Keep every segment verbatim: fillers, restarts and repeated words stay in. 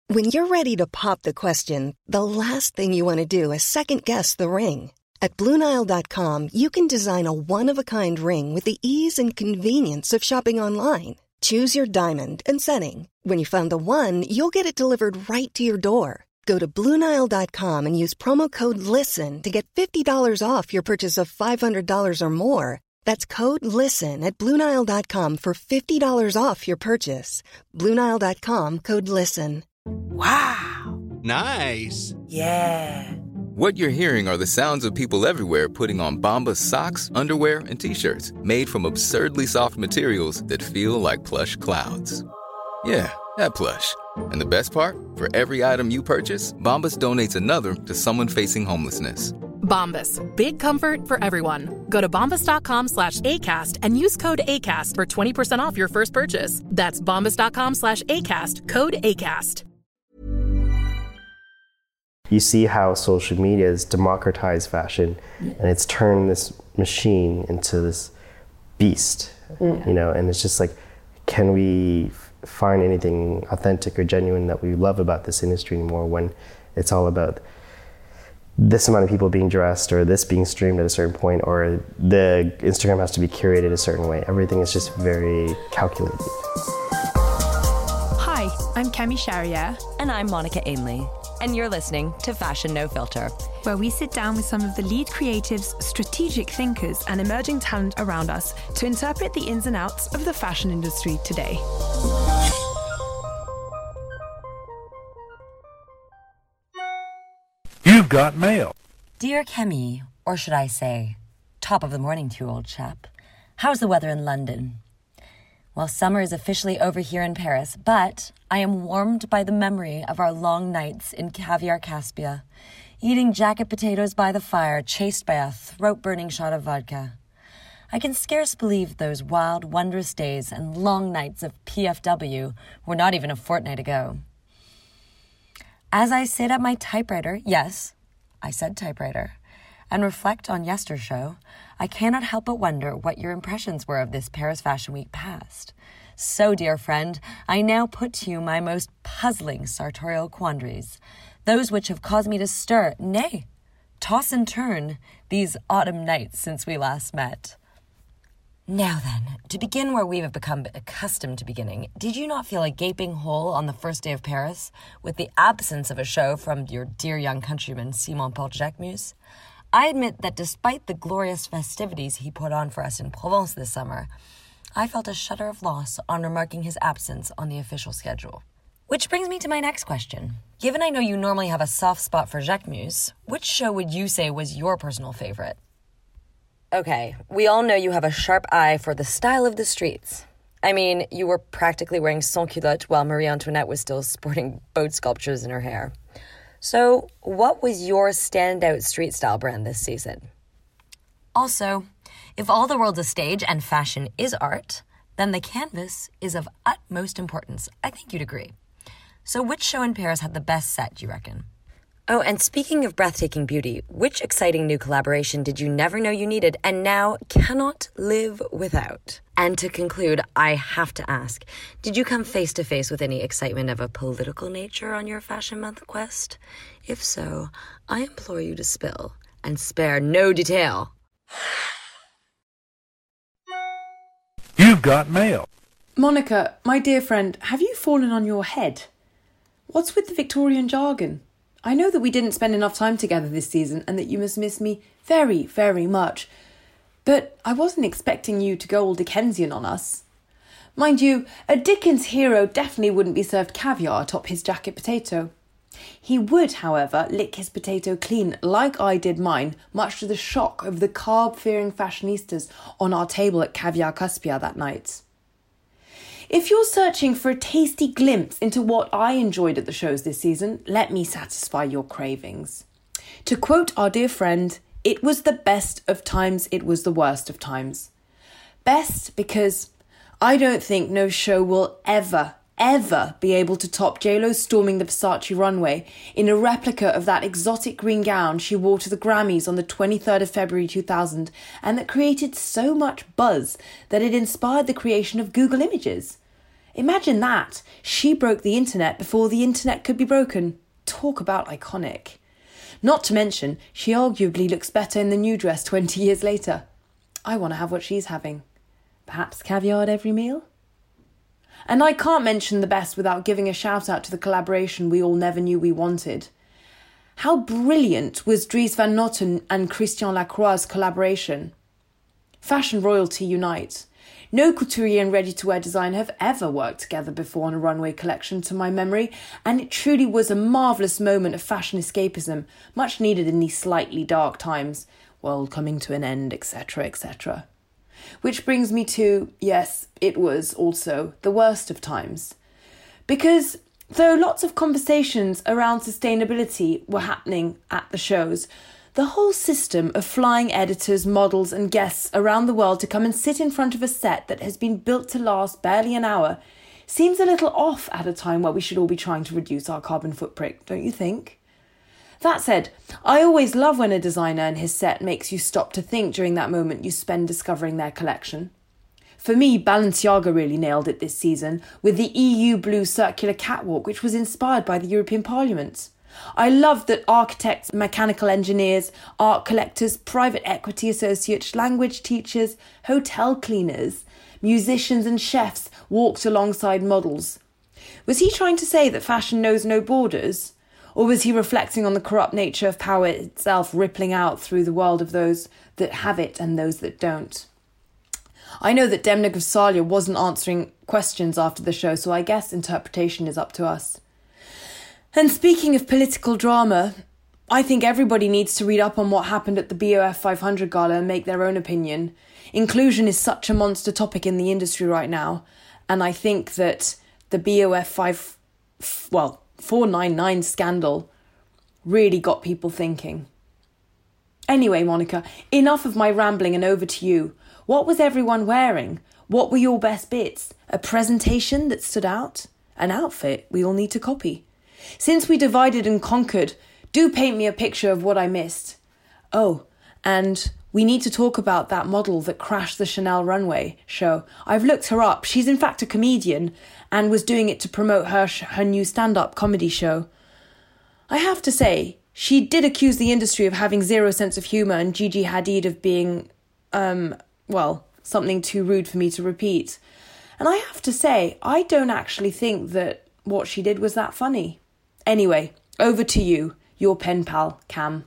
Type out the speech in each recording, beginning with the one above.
When you're ready to pop the question, the last thing you want to do is second-guess the ring. At Blue Nile dot com, you can design a one-of-a-kind ring with the ease and convenience of shopping online. Choose your diamond and setting. When you find the one, you'll get it delivered right to your door. Go to Blue Nile dot com and use promo code LISTEN to get fifty dollars off your purchase of five hundred dollars or more. That's code LISTEN at Blue Nile dot com for fifty dollars off your purchase. Blue Nile dot com, code LISTEN. Wow. Nice. Yeah. What you're hearing are the sounds of people everywhere putting on Bombas socks, underwear, and T-shirts made from absurdly soft materials that feel like plush clouds. Yeah, that plush. And the best part? For every item you purchase, Bombas donates another to someone facing homelessness. Bombas. Big comfort for everyone. Go to bombas dot com slash ACAST and use code ACAST for twenty percent off your first purchase. That's bombas dot com slash ACAST. Code ACAST. You see how social media has democratized fashion, and it's turned this machine into this beast, mm. you know, and it's just like, can we f- find anything authentic or genuine that we love about this industry anymore when it's all about this amount of people being dressed or this being streamed at a certain point or the Instagram has to be curated a certain way. Everything is just very calculated. Hi, I'm Kemi Sharia. And I'm Monica Ainley. And you're listening to Fashion No Filter, where we sit down with some of the lead creatives, strategic thinkers, and emerging talent around us to interpret the ins and outs of the fashion industry today. You've got mail. Dear Kemi, or should I say, top of the morning to you, old chap. How's the weather in London? Well, summer is officially over here in Paris, but I am warmed by the memory of our long nights in Caviar Caspia, eating jacket potatoes by the fire, chased by a throat-burning shot of vodka. I can scarce believe those wild, wondrous days and long nights of P F W were not even a fortnight ago. As I sit at my typewriter, yes, I said typewriter, and reflect on yestershow, I cannot help but wonder what your impressions were of this Paris Fashion Week past. So, dear friend, I now put to you my most puzzling sartorial quandaries, those which have caused me to stir, nay, toss and turn, these autumn nights since we last met. Now then, to begin where we have become accustomed to beginning, did you not feel a gaping hole on the first day of Paris, with the absence of a show from your dear young countryman Simon Paul Jacquemus? I admit that despite the glorious festivities he put on for us in Provence this summer, I felt a shudder of loss on remarking his absence on the official schedule. Which brings me to my next question. Given I know you normally have a soft spot for Jacquemus, which show would you say was your personal favorite? Okay, we all know you have a sharp eye for the style of the streets. I mean, you were practically wearing sans culotte while Marie Antoinette was still sporting boat sculptures in her hair. So, what was your standout street style brand this season? Also, if all the world's a stage and fashion is art, then the canvas is of utmost importance. I think you'd agree. So which show in Paris had the best set, do you reckon? Oh, and speaking of breathtaking beauty, which exciting new collaboration did you never know you needed and now cannot live without? And to conclude, I have to ask, did you come face to face with any excitement of a political nature on your Fashion Month quest? If so, I implore you to spill and spare no detail. You've got mail. Monica, my dear friend, have you fallen on your head? What's with the Victorian jargon? I know that we didn't spend enough time together this season and that you must miss me very, very much. But I wasn't expecting you to go all Dickensian on us. Mind you, a Dickens hero definitely wouldn't be served caviar atop his jacket potato. He would, however, lick his potato clean like I did mine, much to the shock of the carb-fearing fashionistas on our table at Caviar Caspia that night. If you're searching for a tasty glimpse into what I enjoyed at the shows this season, let me satisfy your cravings. To quote our dear friend, it was the best of times, it was the worst of times. Best because I don't think no show will ever, ever be able to top J Lo storming the Versace runway in a replica of that exotic green gown she wore to the Grammys on the twenty-third of February two thousand and that created so much buzz that it inspired the creation of Google Images. Imagine that. She broke the internet before the internet could be broken. Talk about iconic. Not to mention, she arguably looks better in the new dress twenty years later. I want to have what she's having. Perhaps caviar at every meal? And I can't mention the best without giving a shout out to the collaboration we all never knew we wanted. How brilliant was Dries Van Noten and Christian Lacroix's collaboration? Fashion royalty unite. No couturier and ready-to-wear designer have ever worked together before on a runway collection to my memory, and it truly was a marvellous moment of fashion escapism, much needed in these slightly dark times, world coming to an end, et cetera, et cetera. Which brings me to, yes, it was also the worst of times. Because though lots of conversations around sustainability were happening at the shows, the whole system of flying editors, models and guests around the world to come and sit in front of a set that has been built to last barely an hour seems a little off at a time where we should all be trying to reduce our carbon footprint, don't you think? That said, I always love when a designer and his set makes you stop to think during that moment you spend discovering their collection. For me, Balenciaga really nailed it this season with the E U Blue Circular Catwalk, which was inspired by the European Parliament. I love that architects, mechanical engineers, art collectors, private equity associates, language teachers, hotel cleaners, musicians and chefs walked alongside models. Was he trying to say that fashion knows no borders? Or was he reflecting on the corrupt nature of power itself rippling out through the world of those that have it and those that don't? I know that Demna Gvasalia wasn't answering questions after the show, so I guess interpretation is up to us. And speaking of political drama, I think everybody needs to read up on what happened at the B O F five hundred Gala and make their own opinion. Inclusion is such a monster topic in the industry right now, and I think that the B O F five, well, four ninety-nine scandal really got people thinking. Anyway, Monica, enough of my rambling and over to you. What was everyone wearing? What were your best bits? A presentation that stood out? An outfit we all need to copy? Since we divided and conquered, do paint me a picture of what I missed. Oh, and we need to talk about that model that crashed the Chanel runway show. I've looked her up. She's in fact a comedian and was doing it to promote her her new stand-up comedy show. I have to say, she did accuse the industry of having zero sense of humour and Gigi Hadid of being, um, well, something too rude for me to repeat. And I have to say, I don't actually think that what she did was that funny. Anyway, over to you, your pen pal, Cam.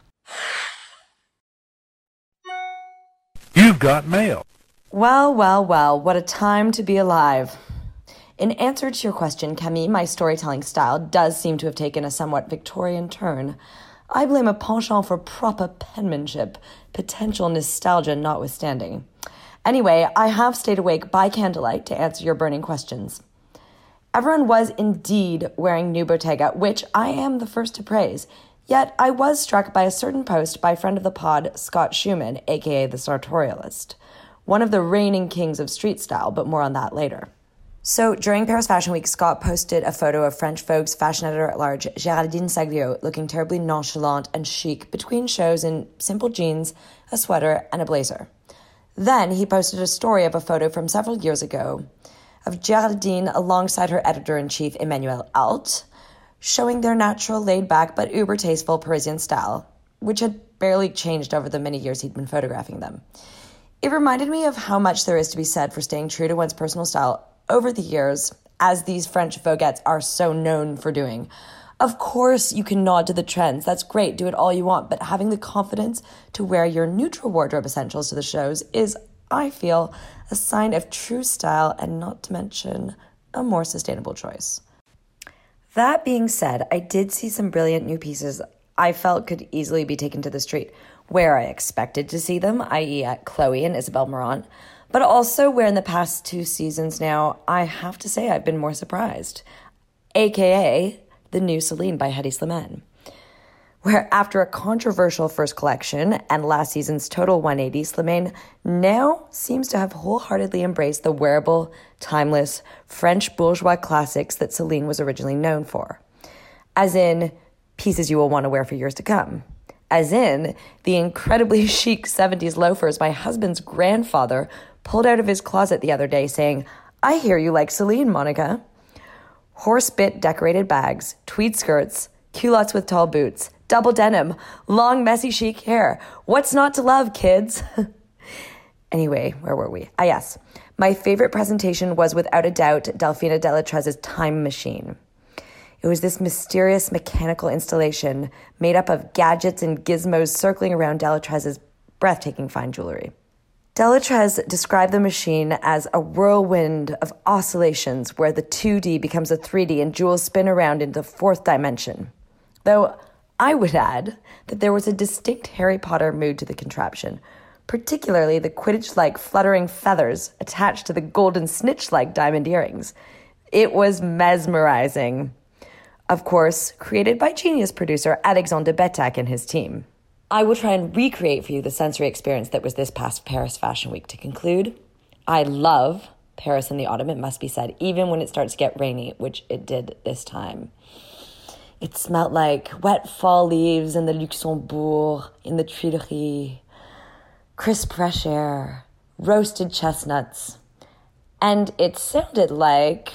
You've got mail. Well, well, well, what a time to be alive. In answer to your question, Camille, my storytelling style does seem to have taken a somewhat Victorian turn. I blame a penchant for proper penmanship, potential nostalgia notwithstanding. Anyway, I have stayed awake by candlelight to answer your burning questions. Everyone was indeed wearing new Bottega, which I am the first to praise. Yet I was struck by a certain post by friend of the pod, Scott Schumann, aka the Sartorialist, one of the reigning kings of street style, but more on that later. So during Paris Fashion Week, Scott posted a photo of French Vogue's fashion editor-at-large, Géraldine Saglio, looking terribly nonchalant and chic between shows in simple jeans, a sweater, and a blazer. Then he posted a story of a photo from several years ago of Géraldine alongside her editor-in-chief, Emmanuel Alt, showing their natural, laid-back but uber-tasteful Parisian style, which had barely changed over the many years he'd been photographing them. It reminded me of how much there is to be said for staying true to one's personal style over the years, as these French Voguettes are so known for doing. Of course, you can nod to the trends. That's great. Do it all you want. But having the confidence to wear your neutral wardrobe essentials to the shows is, I feel, a sign of true style and not to mention a more sustainable choice. That being said, I did see some brilliant new pieces I felt could easily be taken to the street where I expected to see them, that is at Chloe and Isabel Marant, but also where in the past two seasons now, I have to say I've been more surprised, aka the new Celine by Hedi Slimane, where after a controversial first collection and last season's total one eighty, Slimane now seems to have wholeheartedly embraced the wearable, timeless, French bourgeois classics that Celine was originally known for. As in, pieces you will want to wear for years to come. As in, the incredibly chic seventies loafers my husband's grandfather pulled out of his closet the other day saying, I hear you like Celine, Monica. Horse-bit decorated bags, tweed skirts, culottes with tall boots, double denim, long messy chic hair. What's not to love, kids? Anyway, where were we? Ah, yes. My favorite presentation was without a doubt Delphina Delatreze's Time Machine. It was this mysterious mechanical installation made up of gadgets and gizmos circling around Delatreze's breathtaking fine jewelry. Delatreze described the machine as a whirlwind of oscillations where the two D becomes a three D and jewels spin around into the fourth dimension. Though I would add that there was a distinct Harry Potter mood to the contraption, particularly the Quidditch-like fluttering feathers attached to the golden snitch-like diamond earrings. It was mesmerizing. Of course, created by genius producer Alexandre de Betac and his team. I will try and recreate for you the sensory experience that was this past Paris Fashion Week. To conclude, I love Paris in the autumn, it must be said, even when it starts to get rainy, which it did this time. It smelled like wet fall leaves in the Luxembourg, in the Tuileries, crisp fresh air, roasted chestnuts, and it sounded like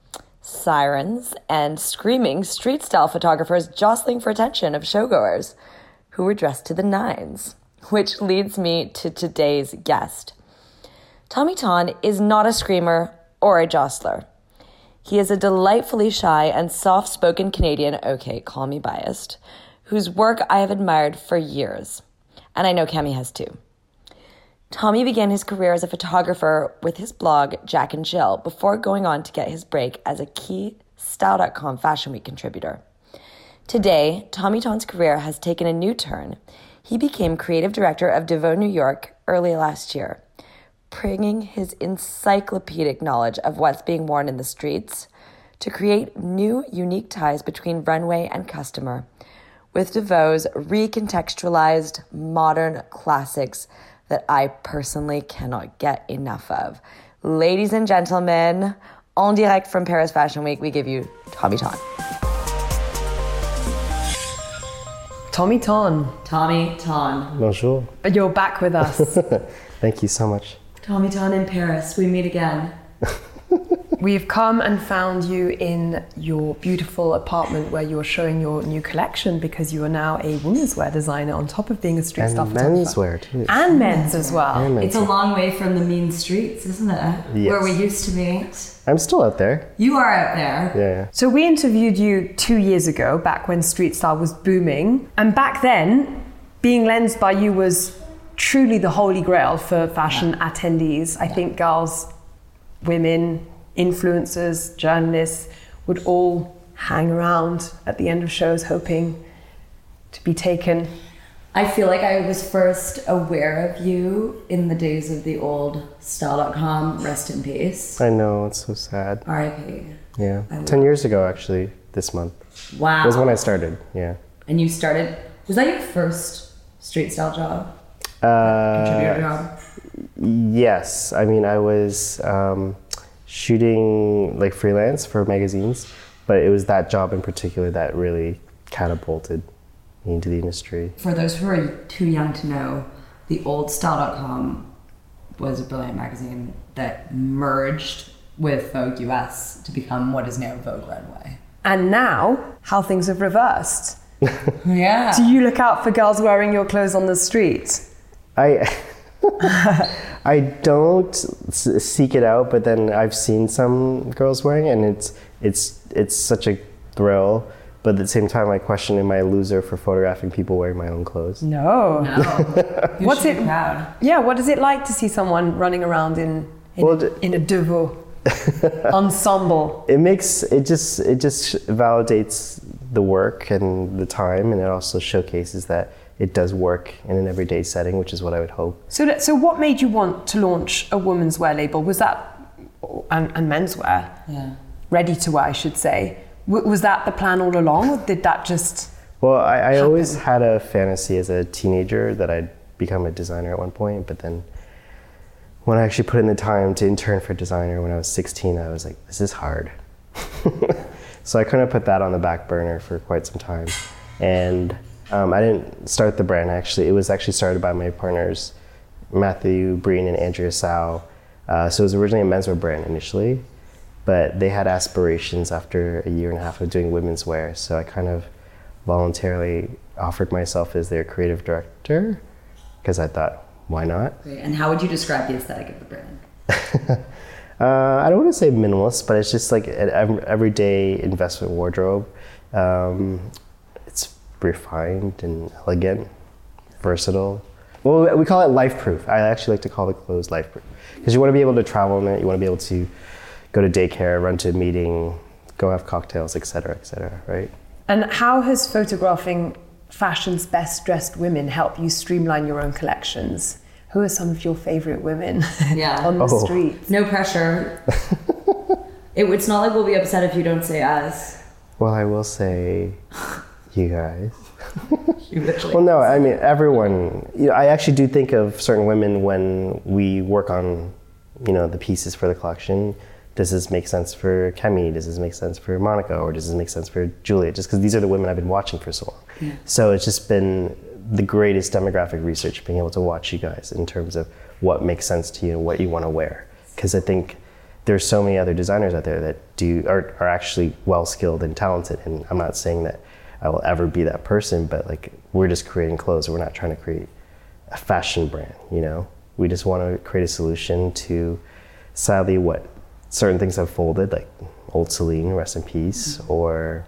sirens and screaming street-style photographers jostling for attention of showgoers who were dressed to the nines, which leads me to today's guest. Tommy Ton is not a screamer or a jostler. He is a delightfully shy and soft-spoken Canadian, okay, call me biased, whose work I have admired for years. And I know Cami has too. Tommy began his career as a photographer with his blog, Jack and Jill, before going on to get his break as a key Style dot com Fashion Week contributor. Today, Tommy Ton's career has taken a new turn. He became creative director of DeVoe New York early last year, bringing his encyclopedic knowledge of what's being worn in the streets to create new, unique ties between runway and customer, with DeVoe's recontextualized modern classics that I personally cannot get enough of. Ladies and gentlemen, en direct from Paris Fashion Week, we give you Tommy Ton. Tommy Ton. Tommy Ton. Bonjour. You're back with us. Thank you so much. Tommy Ton in Paris, we meet again. We've come and found you in your beautiful apartment where you're showing your new collection because you are now a women's wear designer on top of being a street and style photographer. And menswear too. And men's as well. And men's it's a long way from the mean streets, isn't it? Yes. Where we used to meet. I'm still out there. You are out there. Yeah. So we interviewed you two years ago, back when street style was booming. And back then, being lensed by you was truly the holy grail for fashion yeah. attendees. I yeah. think girls, women, influencers, journalists would all hang around at the end of shows hoping to be taken. I feel like I was first aware of you in the days of the old Style dot com, rest in peace. I know, it's so sad. R I P. Yeah, ten years ago actually, this month. Wow. Was when I started, yeah. And you started, was that your first street style job? Uh, Contributor job? Yes, I mean I was um, shooting like freelance for magazines, but it was that job in particular that really catapulted me into the industry. For those who are too young to know, the old Style dot com was a brilliant magazine that merged with Vogue U S to become what is now Vogue Runway. And now, how things have reversed. Yeah. Do you look out for girls wearing your clothes on the street? I I don't seek it out, but then I've seen some girls wearing it, and it's it's it's such a thrill. But at the same time, I question: am I a loser for photographing people wearing my own clothes? No. No. What's it? Proud. Yeah. What is it like to see someone running around in in, well, in a DeVoe ensemble? It makes it just it just validates the work and the time, and it also showcases that it does work in an everyday setting, which is what I would hope. So, that, so what made you want to launch a women's wear label? Was that, and, and menswear, yeah. ready to wear, I should say. W- was that the plan all along, or did that just Well, I, I happen? always had a fantasy as a teenager that I'd become a designer at one point, but then when I actually put in the time to intern for a designer when I was sixteen, I was like, this is hard. So I kind of put that on the back burner for quite some time. And Um, I didn't start the brand actually. It was actually started by my partners, Matthew Breen and Andrea Sau. Uh, so it was originally a menswear brand initially, but they had aspirations after a year and a half of doing women's wear. So I kind of voluntarily offered myself as their creative director because I thought, why not? Great. And how would you describe the aesthetic of the brand? uh, I don't want to say minimalist, but it's just like an everyday investment wardrobe. Um, it's refined and elegant, versatile. Well, we call it life-proof. I actually like to call the clothes life-proof because you want to be able to travel in it. You want to be able to go to daycare, run to a meeting, go have cocktails, et cetera, et cetera, right? And how has photographing fashion's best dressed women help you streamline your own collections? Who are some of your favorite women yeah. on the oh. streets? No pressure. it, it's not like we'll be upset if you don't say us. Well, I will say you guys. you literally well, no, I mean, everyone, you know, I actually do think of certain women when we work on, you know, the pieces for the collection. Does this make sense for Kemi? Does this make sense for Monica? Or does this make sense for Julia? Just because these are the women I've been watching for so long. Yeah. So it's just been the greatest demographic research, being able to watch you guys in terms of what makes sense to you and what you want to wear. Because I think there's so many other designers out there that do are, are actually well-skilled and talented. And I'm not saying that I will ever be that person, but like we're just creating clothes. We're not trying to create a fashion brand, you know? We just want to create a solution to sadly what certain things have folded, like Old Celine, rest in peace, mm-hmm. or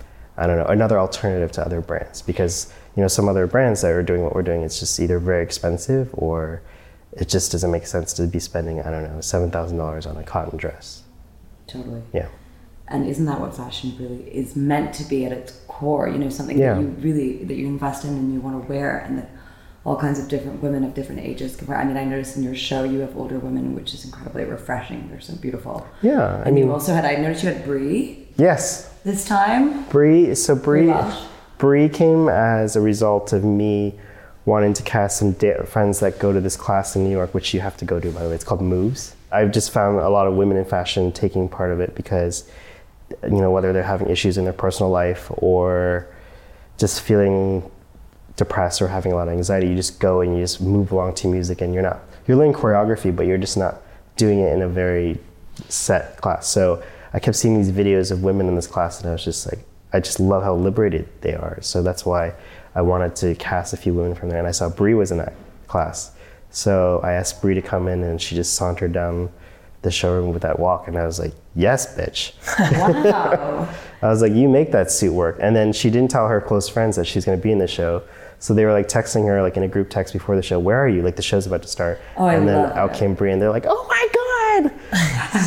I don't know, another alternative to other brands. Because, you know, some other brands that are doing what we're doing, it's just either very expensive or it just doesn't make sense to be spending, I don't know, seven thousand dollars on a cotton dress. Totally. Yeah. And isn't that what fashion really is meant to be at its core? You know, something yeah. that you really, that you invest in and you want to wear, and that all kinds of different women of different ages can wear. I mean, I noticed in your show you have older women, which is incredibly refreshing. They're so beautiful. Yeah, I and mean, you also had, I noticed you had Brie. Yes. This time. Brie, so Brie, Brie, Brie came as a result of me wanting to cast some da- friends that go to this class in New York, which you have to go to, by the way. It's called Moves. I've just found a lot of women in fashion taking part of it because, you know, whether they're having issues in their personal life or just feeling depressed or having a lot of anxiety, you just go and you just move along to music, and you're not, you're learning choreography, but you're just not doing it in a very set class. So I kept seeing these videos of women in this class, and I was just like, I just love how liberated they are. So that's why I wanted to cast a few women from there, and I saw Brie was in that class. So I asked Brie to come in, and she just sauntered down the showroom with that walk, and I was like, yes, bitch. Wow. I was like, you make that suit work. And then she didn't tell her close friends that she's gonna be in the show. So they were like texting her like in a group text before the show, where are you? Like the show's about to start. Oh, I and then love out it. came Brie, and they're like, oh my God.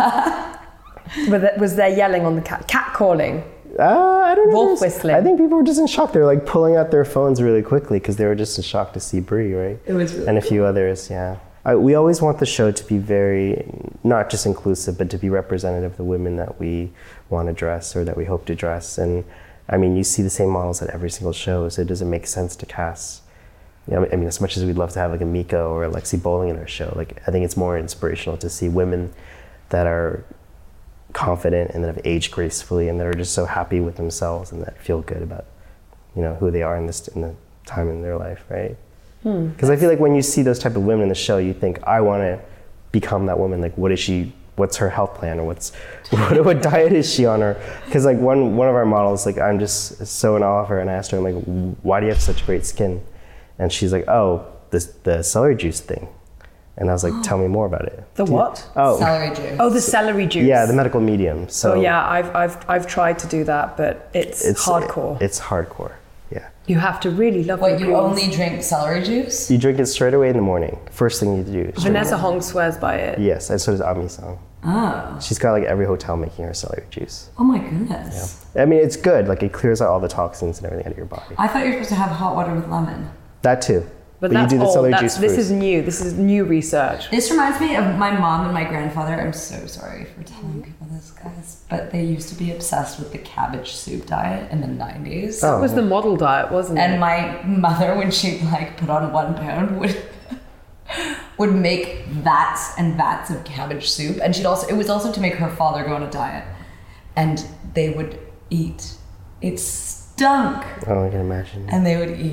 So, Was there, was there yelling on the cat, cat calling? uh, I don't know. Wolf whistling. I think people were just in shock. They were like pulling out their phones really quickly because they were just in shock to see Brie, right? It was really And a few others, yeah. I, we always want the show to be very, not just inclusive, but to be representative of the women that we want to dress or that we hope to dress. And I mean, you see the same models at every single show, so it doesn't make sense to cast. You know, I mean, as much as we'd love to have like a Mika or a Lexi Bowling in our show, like I think it's more inspirational to see women that are confident and that have aged gracefully and that are just so happy with themselves and that feel good about, you know, who they are in this in the time in their life, right? Because hmm. I feel like when you see those type of women in the show, you think, I want to become that woman. Like, what is she? What's her health plan, or what's what, what diet is she on? Or because like one one of our models, like I'm just so in awe of her, and I asked her, I'm like, why do you have such great skin? And she's like, oh, this the celery juice thing. And I was like, tell me more about it. The what? Oh, celery juice. Oh, the celery juice. Yeah, the medical medium. So oh yeah, I've I've I've tried to do that, but it's, it's hardcore. It's hardcore. Yeah. You have to really love What, your you greens. only drink celery juice? You drink it straight away in the morning. First thing you do. Vanessa Hong swears by it. Yes, and so does Ami Song. Oh. She's got like every hotel making her celery juice. Oh my goodness. Yeah. I mean, it's good. Like it clears out all the toxins and everything out of your body. I thought you were supposed to have hot water with lemon. That too. But, But that's you do the old. celery That's, juice this first. is new. This is new research. This reminds me of my mom and my grandfather. I'm so sorry for telling people this, guys, but they used to be obsessed with the cabbage soup diet in the nineties. Oh. That was the model diet, wasn't it? And my mother, when she'd like put on one pound, would would make vats and vats of cabbage soup. And she'd also, it was also to make her father go on a diet. And they would eat. It stunk. Oh, I can imagine. And they would eat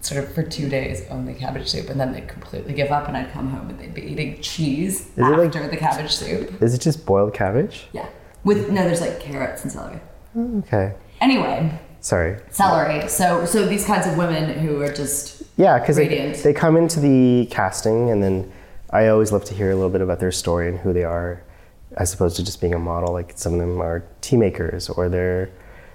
sort of for two days only cabbage soup, and then they'd completely give up, and I'd come home and they'd be eating cheese Is it after like- the cabbage soup. Is it just boiled cabbage? Yeah. With no, there's like carrots and celery. Okay. Anyway, Sorry. celery. So so these kinds of women who are just Yeah, because they, radiant. they come into the casting, and then I always love to hear a little bit about their story and who they are, as opposed to just being a model. Like some of them are tea makers or they're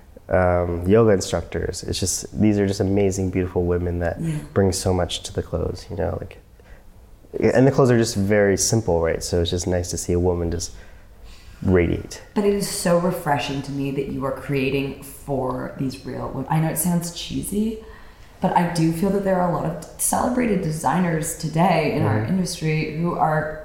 um, yoga instructors. It's just, these are just amazing, beautiful women that Yeah. bring so much to the clothes, you know, like, and the clothes are just very simple, right? So it's just nice to see a woman just radiate. But it is so refreshing to me that you are creating for these real women. I know it sounds cheesy, but I do feel that there are a lot of celebrated designers today in our industry who are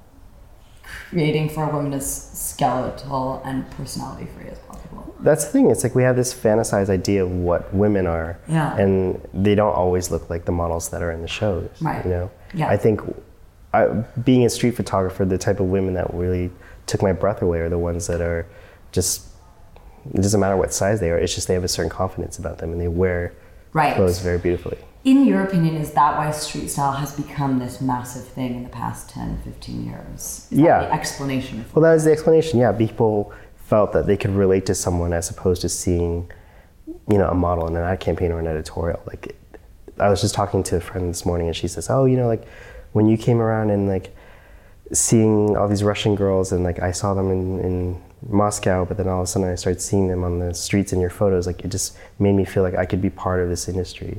creating for a woman as skeletal and personality free as possible. That's the thing. It's like we have this fantasized idea of what women are, Yeah. and they don't always look like the models that are in the shows. Right. You know. Yeah. I think, I, being a street photographer, the type of women that really took my breath away are the ones that are just. It doesn't matter what size they are. It's just they have a certain confidence about them, and they wear Right. clothes very beautifully. In your opinion, is that why street style has become this massive thing in the past ten, fifteen years? Is Yeah. that the explanation for Well, that was the explanation. Yeah, people felt that they could relate to someone as opposed to seeing, you know, a model in an ad campaign or an editorial. Like, I was just talking to a friend this morning, and she says, "Oh, you know, like when you came around and like seeing all these Russian girls, and like I saw them in, in Moscow, but then all of a sudden I started seeing them on the streets in your photos. Like, it just made me feel like I could be part of this industry."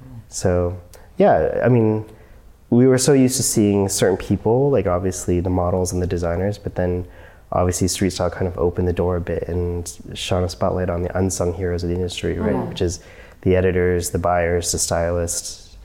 So, yeah, I meine, we were so used to seeing certain people, like obviously the models and the designers, but then obviously street style kind of opened the door a bit and shone a spotlight on the unsung heroes of the industry, right? Mhm. Which is the editors, the buyers, the stylists.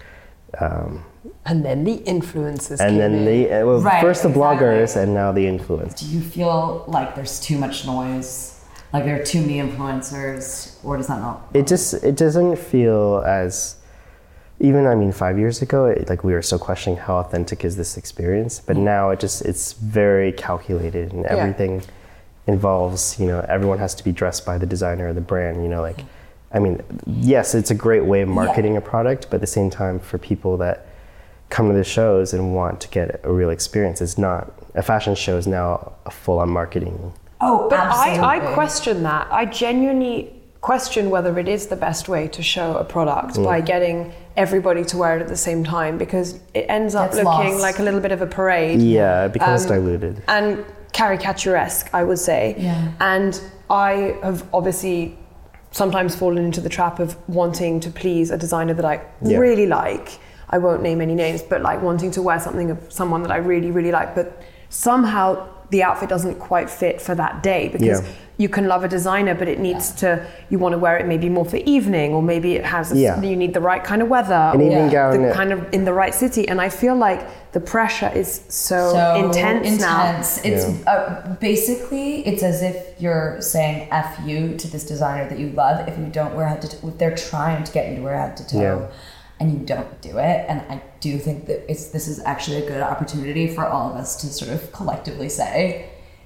Um, And then the influencers and came then in. the, uh, well, Right, first the bloggers exactly. and now the influencers. Do you feel like there's too much noise? Like there are too many influencers? Or does that not? It just, it doesn't feel as, even, I mean, five years ago, it, like we were still questioning how authentic is this experience, but now it just, it's very calculated, and everything involves, you know, everyone has to be dressed by the designer or the brand, you know, like, I mean, yes, it's a great way of marketing a product, but at the same time, for people that come to the shows and want to get a real experience, it's not, a fashion show is now a full-on marketing. Oh, But absolutely. I, I question that. I genuinely question whether it is the best way to show a product Mm. by getting everybody to wear it at the same time, because it ends up Gets looking lost. like a little bit of a parade. Yeah, it becomes Um, diluted. And caricaturesque, I would say. Yeah. And I have obviously sometimes fallen into the trap of wanting to please a designer that I Yeah. really like. I won't name any names, but like wanting to wear something of someone that I really, really like, but somehow the outfit doesn't quite fit for that day, because Yeah. you can love a designer, but it needs to, you want to wear it maybe more for evening, or maybe it has, a, Yeah. you need the right kind of weather, An or evening gown, the yeah. kind of in the right city. And I feel like the pressure is so, so intense, now. intense. It's uh, basically it's as if you're saying "f you" to this designer that you love if you don't wear head to toe. They're trying to get you to wear head to toe, Yeah. and you don't do it. And I do think that it's this is actually a good opportunity for all of us to sort of collectively say,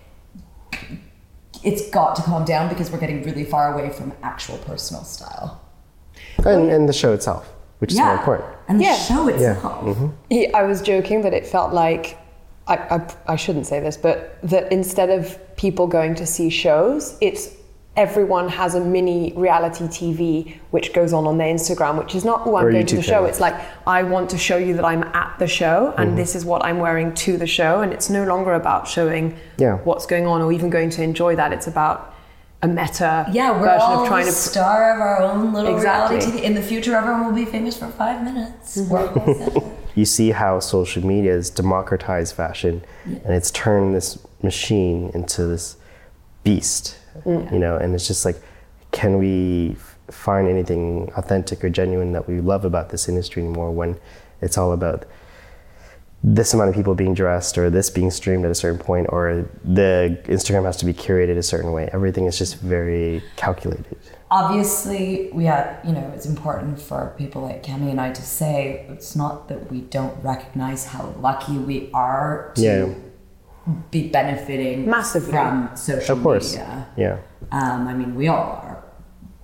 it's got to calm down, because we're getting really far away from actual personal style. And, and the show itself, which is more important. And the Yeah. show itself. Mm-hmm. He, I was joking that it felt like, I, I, I shouldn't say this, but that instead of people going to see shows, it's everyone has a mini reality T V which goes on on their Instagram, which is not, oh, I'm Or going to the YouTube show. channel. It's like, I want to show you that I'm at the show, and Mhm. this is what I'm wearing to the show. And it's no longer about showing Yeah. what's going on or even going to enjoy that. It's about a meta Yeah, we're version all of trying the to star of our own little Exactly. reality T V. In the future, everyone will be famous for five minutes. We're all set. You see how social media has democratized fashion, and it's turned this machine into this beast, you know, and it's just like, can we f- find anything authentic or genuine that we love about this industry anymore, when it's all about this amount of people being dressed, or this being streamed at a certain point, or the Instagram has to be curated a certain way. Everything is just very calculated. Obviously, we have, you know, it's important for people like Cami and I to say it's not that we don't recognize how lucky we are to Yeah. be benefiting Massively. from social Of course. media. Yeah. Um, I mean, we all are.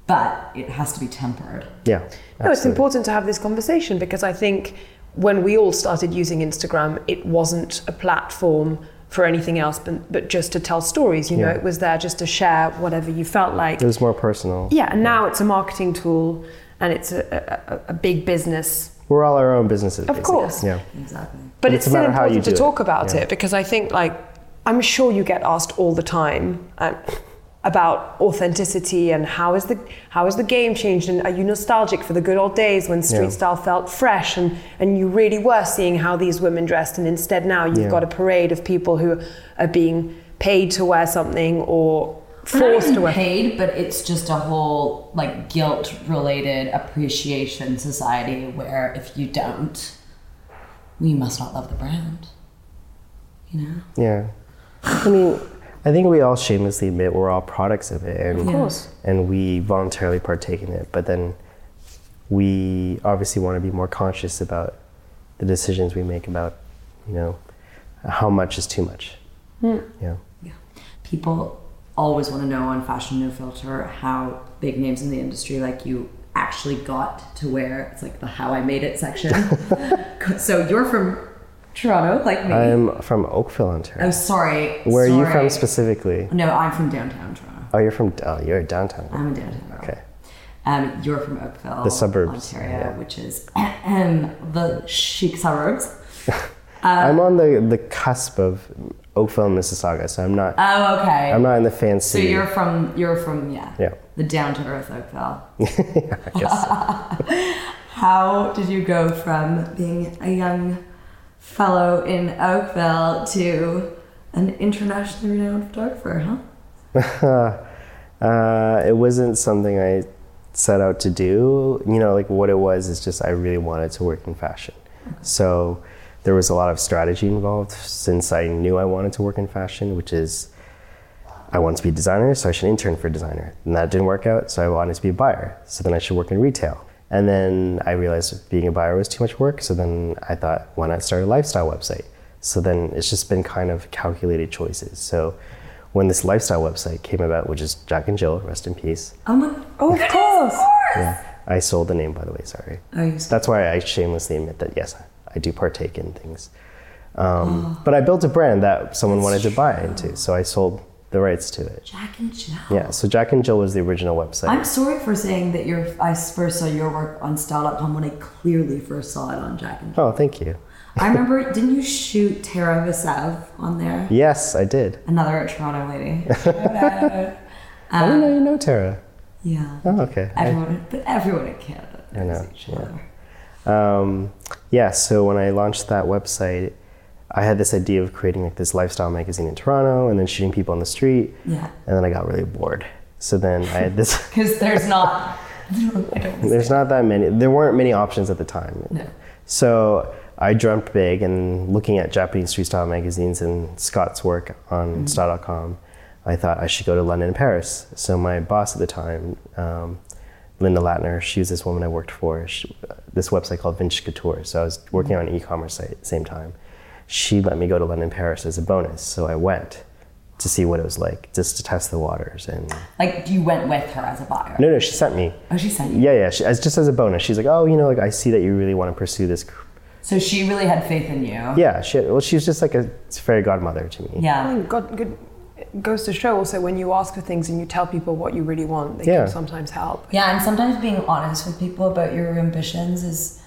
but it has to be tempered. Yeah. No, it's absolutely. important to have this conversation because I think when we all started using Instagram, it wasn't a platform for anything else but, but just to tell stories. You know, Yeah. it was there just to share whatever you felt like. It was more personal. Yeah, and now it's a marketing tool and it's a, a, a big business. We're all our own businesses. Of basically. course. Yeah. Exactly. But And it's, it's a still matter how you important to do it. talk about Yeah. it because I think, like, I'm sure you get asked all the time uh, about authenticity and how is the how has the game changed, and are you nostalgic for the good old days when street Yeah. style felt fresh and and you really were seeing how these women dressed, and instead now you've Yeah. got a parade of people who are being paid to wear something or Not forced even to wear. paid, but it's just a whole like guilt-related appreciation society where if you don't, well, you must not love the brand. You know? Yeah. I mean, I think we all shamelessly admit we're all products of it, and Of course. and we voluntarily partake in it. But then we obviously want to be more conscious about the decisions we make about, you know, how much is too much. Hmm. Yeah. Yeah. People always want to know on Fashion No Filter how big names in the industry like you actually got to wear. It's like the how I made it section. So you're from Toronto, like me. I'm from Oakville, Ontario. Oh, sorry. Where are you sorry. from specifically? No, I'm from downtown Toronto. Oh, you're from. Oh, you're downtown. I'm in downtown. Okay. Um, you're from Oakville, The suburbs, Ontario, yeah. which is um, the chic suburbs. I'm on the the cusp of Oakville and Mississauga, so I'm not. Oh, okay. I'm not in the So fancy. you're from you're from yeah. Yeah. The down to earth Oakville. Yeah, I guess so. How did you go from being a young fellow in Oakville to an internationally renowned photographer, huh? Uh, it wasn't something I set out to do. You know, like what it was is just I really wanted to work in fashion. So there was a lot of strategy involved since I knew I wanted to work in fashion, which is I wanted to be a designer, so I should intern for a designer. And that didn't work out, so I wanted to be a buyer. So then I should work in retail. And then I realized being a buyer was too much work, so then I thought, why not start a lifestyle website? So then it's just been kind of calculated choices. So when this lifestyle website came about, which is Jack and Jill, rest in peace. Oh my Oh, of course. Yeah, I sold the name, by the way, sorry. Oh, you That's why I shamelessly admit that, yes, I do partake in things. Um, but I built a brand that someone wanted to buy into, so I sold the rights to it. Jack and Jill. Yeah, so Jack and Jill was the original website. I'm sorry for saying that your I first saw your work on style dot com when I clearly first saw it on Jack and Jill. Oh, thank you. I remember, didn't you shoot Tara Vasev on there? Yes, I did. Another Toronto lady. Shout out. I didn't know you know Tara. Yeah. Oh, okay. I- Everyone, but everyone in Canada I knows know, each yeah. other. Um, yeah, so when I launched that website, I had this idea of creating like this lifestyle magazine in Toronto and then shooting people on the street. Yeah. And then I got really bored. So then I had this. Because there's not. I don't There's not that many. There weren't many options at the time. No. So I dreamt big, and looking at Japanese street style magazines and Scott's work on Mm-hmm. style dot com, I thought I should go to London and Paris. So my boss at the time, um, Linda Latner, she was this woman I worked for, she, this website called Vintage Couture. So I was working Mm-hmm. on an e-commerce site at the same time. She let me go to London and Paris as a bonus. So I went to see what it was like, just to test the waters. And Like, you went with her as a buyer? no, no, she sent me. Oh, she sent you? Yeah, yeah, she, as, just as a bonus. She's like, oh, you know, like I see that you really want to pursue this. So she really had faith in you? Yeah, she, well, she was just like a fairy godmother to me. I Yeah. think God, good, it goes to show also when you ask for things and you tell people what you really want, they Yeah. can sometimes help. Yeah, and sometimes being honest with people about your ambitions is,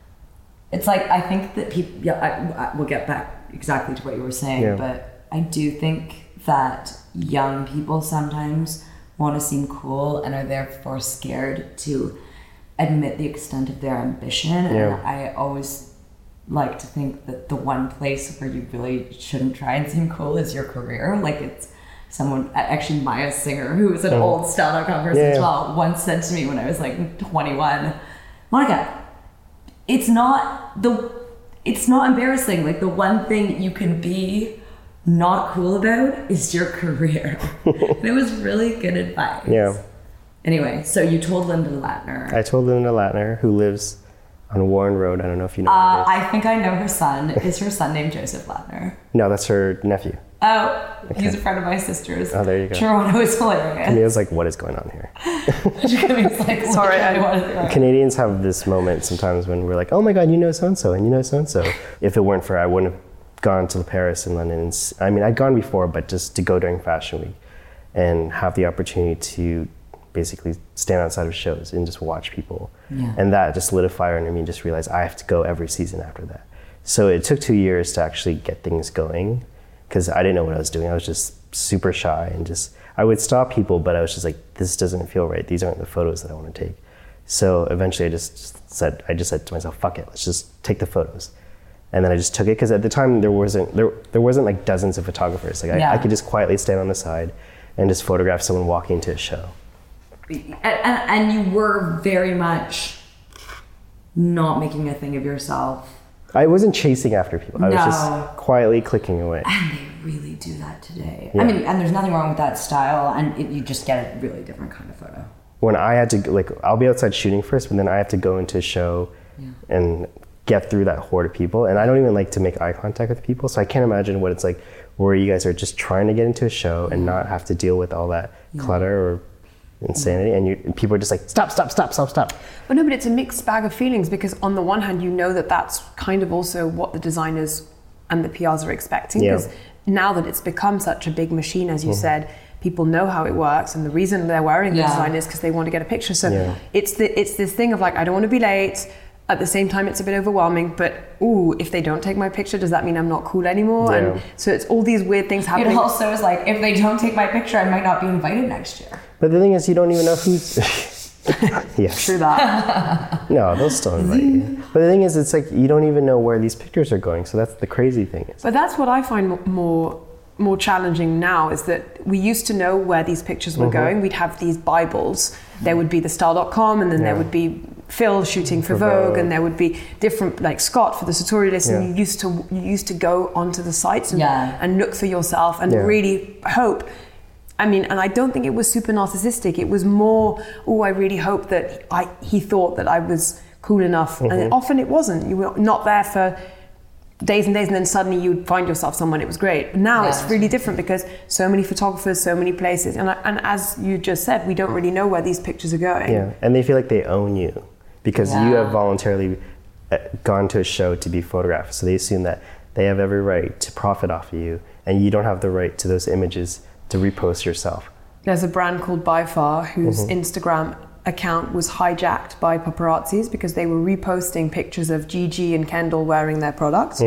it's like, I think that people, yeah, I, I, we'll get back exactly to what you were saying, Yeah. but I do think that young people sometimes want to seem cool and are therefore scared to admit the extent of their ambition. Yeah. And I always like to think that the one place where you really shouldn't try and seem cool is your career. Like it's someone, actually Maya Singer, who was an Oh. old style dot com person Yeah. as well, once said to me when I was like twenty-one, Monica, it's not the, it's not embarrassing. Like the one thing you can be not cool about is your career. And it was really good advice. Yeah. Anyway, so you told Linda Latner. I told Linda Latner, who lives on Warren Road. I don't know if you know Uh, where it is. I think I know her son. Is her son named Joseph Latner? No, that's her nephew. Oh, Okay. he's a friend of my sister's. Oh, there you go. Toronto is hilarious. Camilla's like, what is going on here? Camille's like, Sorry, I- I, Canadians have this moment sometimes when we're like, oh my God, you know so-and-so, and you know so-and-so. If it weren't for, I wouldn't have gone to Paris and London. And s- I mean, I'd gone before, but just to go during Fashion Week and have the opportunity to basically stand outside of shows and just watch people. Yeah. And that just lit a fire under me and just realized I have to go every season after that. So it took two years to actually get things going because I didn't know what I was doing. I was just super shy and just, I would stop people, but I was just like, this doesn't feel right. These aren't the photos that I want to take. So eventually I just said, I just said to myself, fuck it, let's just take the photos. And then I just took it because at the time there wasn't, there, there wasn't like dozens of photographers. Like Yeah. I, I could just quietly stand on the side and just photograph someone walking into a show. and, and, and you were very much not making a thing of yourself. I wasn't chasing after people. I was No. just quietly clicking away. And they really do that today. Yeah. I mean, and there's nothing wrong with that style, and it, you just get a really different kind of photo. When I had to, like, I'll be outside shooting first, but then I have to go into a show Yeah. and get through that horde of people. And I don't even like to make eye contact with people, so I can't imagine what it's like where you guys are just trying to get into a show and not have to deal with all that clutter or insanity, and, you, and people are just like, stop, stop, stop, stop, stop. But no, but it's a mixed bag of feelings because on the one hand, you know that that's kind of also what the designers and the P Rs are expecting. Yeah. Because now that it's become such a big machine, as you said, people know how it works, and the reason they're wearing the Yeah. design is because they want to get a picture. So Yeah. it's the it's this thing of like, I don't want to be late. At the same time, it's a bit overwhelming, but ooh, if they don't take my picture, does that mean I'm not cool anymore? Yeah. And so it's all these weird things happening. It also is like, if they don't take my picture, I might not be invited next year. But the thing is, you don't even know who's. Yes. True that. No, they'll still invite you. But the thing is, it's like you don't even know where these pictures are going. So that's the crazy thing. Is But that's what I find mo- more more challenging now is that we used to know where these pictures were going. We'd have these Bibles. There would be the style dot com, and then there Yeah. would be Phil shooting for, For Vogue, Vogue. and there would be different, like Scott for the sartorialist, and Yeah. you used to you used to go onto the sites and, Yeah. and look for yourself and Yeah. really hope. I mean, and I don't think it was super narcissistic. It was more, oh, I really hope that I he thought that I was cool enough, and often it wasn't. You were not there for days and days, and then suddenly you'd find yourself someone. It was great. But now Yeah, it's that's really different because so many photographers, so many places, and I, and as you just said, we don't really know where these pictures are going. Yeah, and they feel like they own you because you Yeah. have voluntarily uh, gone to a show to be photographed. So they assume that they have every right to profit off of you, and you don't have the right to those images to repost yourself. There's a brand called By Far whose Instagram account was hijacked by paparazzis because they were reposting pictures of Gigi and Kendall wearing their products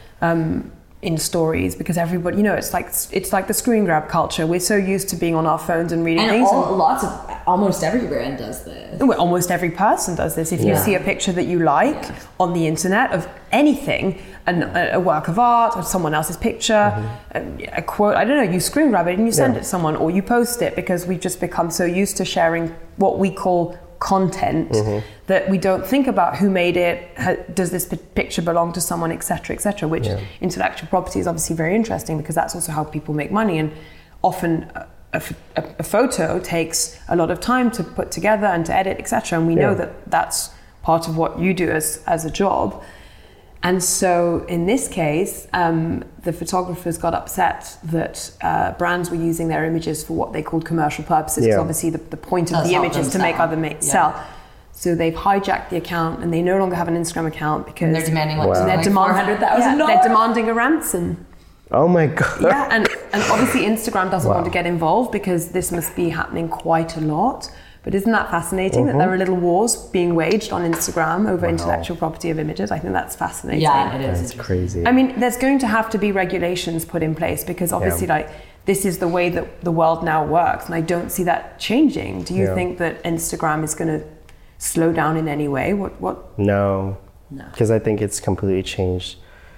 um, in stories because everybody, you know, it's like it's like the screen grab culture. We're so used to being on our phones and reading And things. all, lots of, almost every brand does this. Well, almost every person does this. If you Yeah. see a picture that you like on the internet of anything, an, a a work of art or someone else's picture, a, a quote, I don't know, you screen grab it and you send Yeah. it to someone or you post it because we've just become so used to sharing what we call content that we don't think about who made it, ha- does this p- picture belong to someone, et cetera, et cetera, which Yeah. intellectual property is obviously very interesting because that's also how people make money. And often a, a f- a- a photo takes a lot of time to put together and to edit, et cetera. And we know Yeah. that that's part of what you do as, as a job. And so in this case, um, the photographers got upset that uh, brands were using their images for what they called commercial purposes. Because Yeah. obviously the, the point of That's the help image is to them make sell. other ma- Yeah. sell. So they've hijacked the account and they no longer have an Instagram account because And they're demanding like, Wow. something they're like demand- four hundred thousand yeah, dollars. they're demanding a ransom. Oh my God. Yeah, and, and obviously Instagram doesn't Wow. want to get involved because this must be happening quite a lot. But isn't that fascinating that there are little wars being waged on Instagram over intellectual property of images? I think that's fascinating. Yeah, it is. That's crazy. I mean, there's going to have to be regulations put in place because obviously, Yeah. like, this is the way that the world now works, and I don't see that changing. Do you Yeah. think that Instagram is going to slow down in any way? What? What? No, No. because I think it's completely changed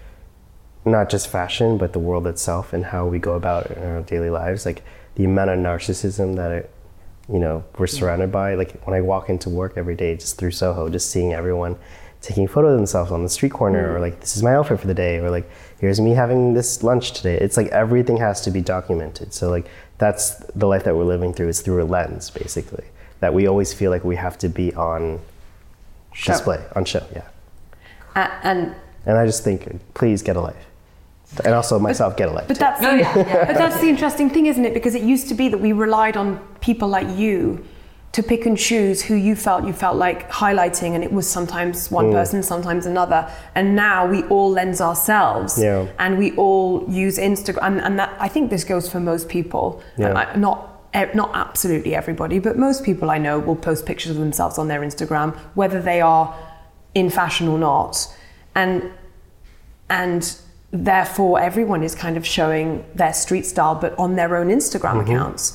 not just fashion, but the world itself and how we go about it in our daily lives. Like the amount of narcissism that it, you know, we're surrounded by. Like when I walk into work every day, just through Soho, just seeing everyone taking photos of themselves on the street corner, or like, this is my outfit for the day, or like, here's me having this lunch today. It's like everything has to be documented. So like that's the life that we're living through, is through a lens, basically, that we always feel like we have to be on Show. display, on show, yeah. A- and And I just think, please get a life. And also myself get elected. But that's, the, but that's the interesting thing, isn't it? Because it used to be that we relied on people like you to pick and choose who you felt you felt like highlighting, and it was sometimes one mm. person, sometimes another. And now we all lens ourselves, yeah. and we all use Instagram. And, and that, I think this goes for most people. Yeah. I, not not absolutely everybody, but most people I know will post pictures of themselves on their Instagram, whether they are in fashion or not. And and therefore everyone is kind of showing their street style, but on their own Instagram mm-hmm. accounts.